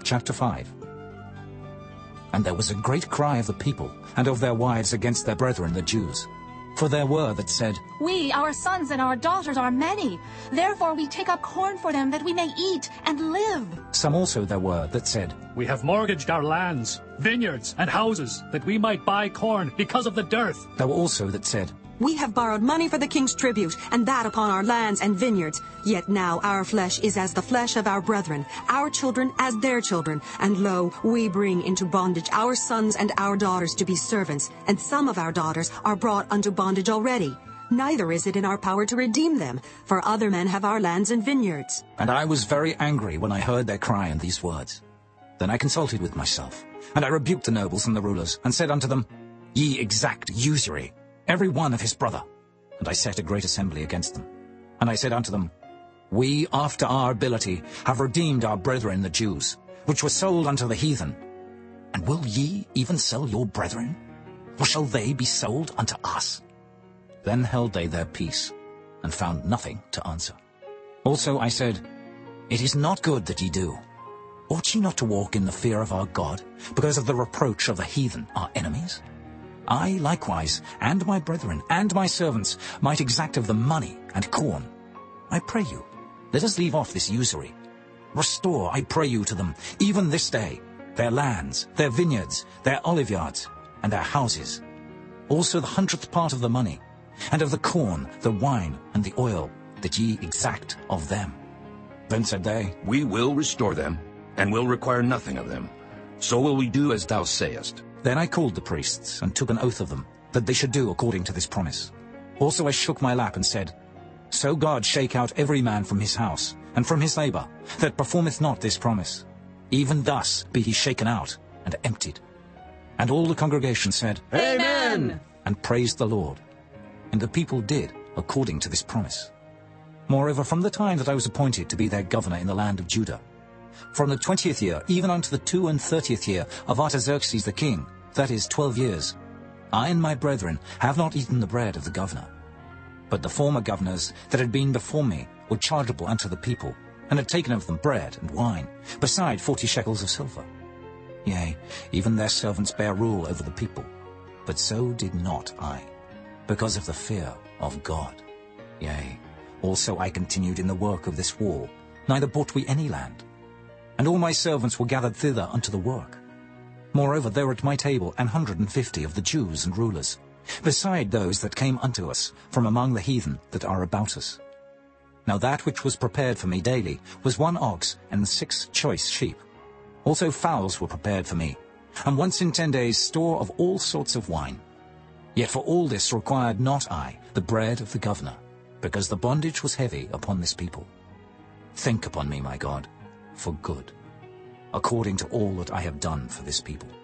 Chapter 5. And there was a great cry of the people and of their wives against their brethren the Jews. For there were that said, We, our sons and our daughters, are many. Therefore we take up corn for them, that we may eat and live. Some also there were that said, We have mortgaged our lands, vineyards, and houses, that we might buy corn because of the dearth. There were also that said, We have borrowed money for the king's tribute, and that upon our lands and vineyards. Yet now our flesh is as the flesh of our brethren, our children as their children. And lo, we bring into bondage our sons and our daughters to be servants, and some of our daughters are brought unto bondage already. Neither is it in our power to redeem them, for other men have our lands and vineyards. And I was very angry when I heard their cry and these words. Then I consulted with myself, and I rebuked the nobles and the rulers, and said unto them, Ye exact usury, every one of his brother. And I set a great assembly against them. And I said unto them, We, after our ability, have redeemed our brethren the Jews, which were sold unto the heathen. And will ye even sell your brethren? Or shall they be sold unto us? Then held they their peace, and found nothing to answer. Also I said, It is not good that ye do. Ought ye not to walk in the fear of our God, because of the reproach of the heathen, our enemies? I likewise, and my brethren, and my servants, might exact of them money and corn. I pray you, let us leave off this usury. Restore, I pray you, to them, even this day, their lands, their vineyards, their oliveyards, and their houses. Also the 100th part of the money, and of the corn, the wine, and the oil, that ye exact of them. Then said they, We will restore them, and will require nothing of them. So will we do as thou sayest. Then I called the priests, and took an oath of them, that they should do according to this promise. Also I shook my lap, and said, So God shake out every man from his house, and from his labour, that performeth not this promise. Even thus be he shaken out, and emptied. And all the congregation said, Amen! And praised the Lord. And the people did according to this promise. Moreover, from the time that I was appointed to be their governor in the land of Judah, from the 20th year even unto the 32nd year of Artaxerxes the king, that is 12 years, I and my brethren have not eaten the bread of the governor. But the former governors that had been before me were chargeable unto the people, and had taken of them bread and wine, beside 40 shekels of silver. Yea, even their servants bare rule over the people. But so did not I, because of the fear of God. Yea, also I continued in the work of this wall, neither bought we any land. And all my servants were gathered thither unto the work. Moreover, there were at my table 150 of the Jews and rulers, beside those that came unto us from among the heathen that are about us. Now that which was prepared for me daily was 1 ox and 6 choice sheep. Also fowls were prepared for me, and once in 10 days store of all sorts of wine. Yet for all this required not I the bread of the governor, because the bondage was heavy upon this people. Think upon me, my God, for good, according to all that I have done for this people.